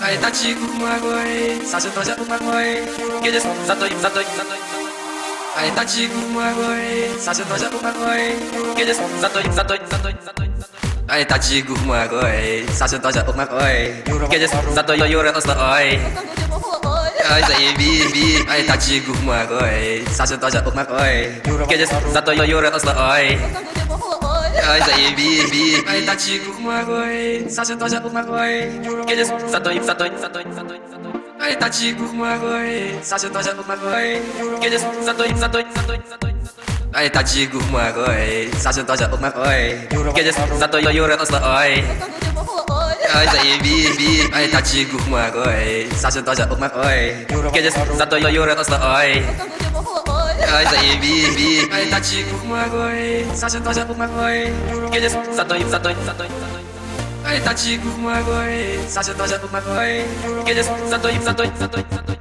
Ai tati gumagoi, sasu toja gumagoi, keje zatoi zatoi zatoi. Ai tati gumagoi, sasu toja gumagoi, keje zatoi zatoi zatoi zatoi. Ai tati gumagoi, sasu toja gumagoi, keje zatoi yore osoi. Ai dậy bi ai tati gumagoi, sasu toja gumagoi, keje zatoi yore osoi. Ai dậy bi ai tati gumagoi, sasu toja gumagoi, keje zatoi zatoi zatoi zatoi. Ai tati gumagoi, sasu toja gumagoi, keje zatoi zatoi zatoi zatoi. Ai tati gumagoi, sasu toja gumagoi, keje zatoi yore osoi. Ai dậy bi ai tati gumagoi, sasu toja gumagoi, keje zatoi yore osoi. Ai dậy bi ai tati gumagoi, sasu toja gumagoi, keje zatoi zatoi zatoi zatoi. Ai tati gumagoi, sasu toja gumagoi, keje zatoi zatoi zatoi zatoi.